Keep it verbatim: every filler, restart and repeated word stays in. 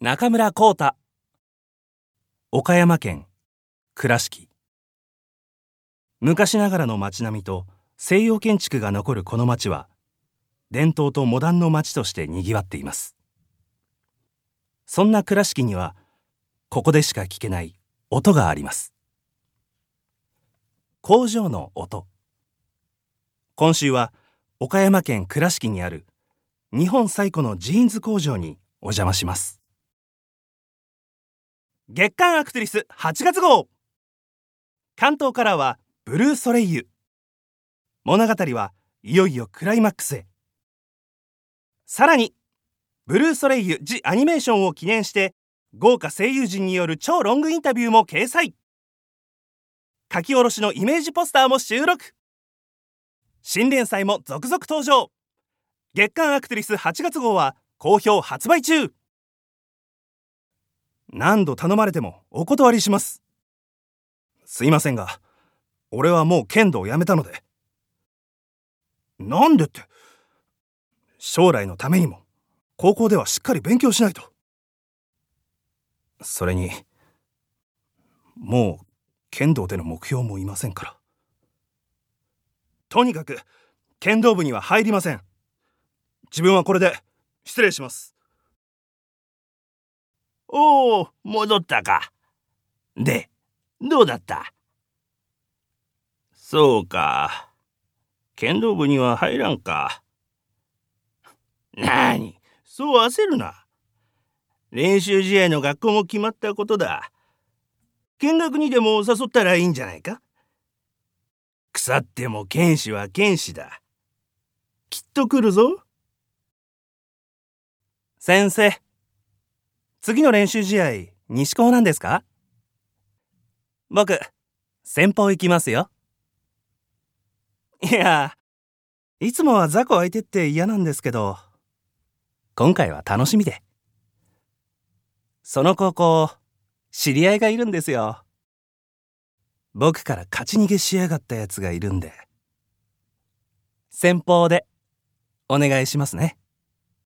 中村光太。岡山県倉敷。昔ながらの町並みと西洋建築が残るこの町は、伝統とモダンの町としてにぎわっています。そんな倉敷には、ここでしか聞けない音があります。工場の音。今週は岡山県倉敷にある日本最古のジーンズ工場にお邪魔します。月刊アクトリスはちがつ号。関東からはブルーソレイユ。物語はいよいよクライマックスへ。さらにブルーソレイユ・ジ・アニメーションを記念して豪華声優陣による超ロングインタビューも掲載。書き下ろしのイメージポスターも収録。新連載も続々登場。月刊アクトリスはちがつ号は好評発売中。何度頼まれてもお断りします。すいませんが、俺はもう剣道をやめたので。なんでって、将来のためにも高校ではしっかり勉強しないと。それにもう剣道での目標もいませんから。とにかく剣道部には入りません。自分はこれで失礼します。 おお、戻ったか。で、どうだった？そうか。剣道部には入らんか。なに、そう焦るな。練習試合の学校も決まったことだ。見学にでも誘ったらいいんじゃないか。腐っても剣士は剣士だ。きっと来るぞ。 先生、次の練習試合西高なんですか？僕、先方行きますよ。いや、いつもは雑魚相手って嫌なんですけど、今回は楽しみで。その高校、知り合いがいるんですよ。僕から勝ち逃げしやがったやつがいるんで、先方でお願いしますね。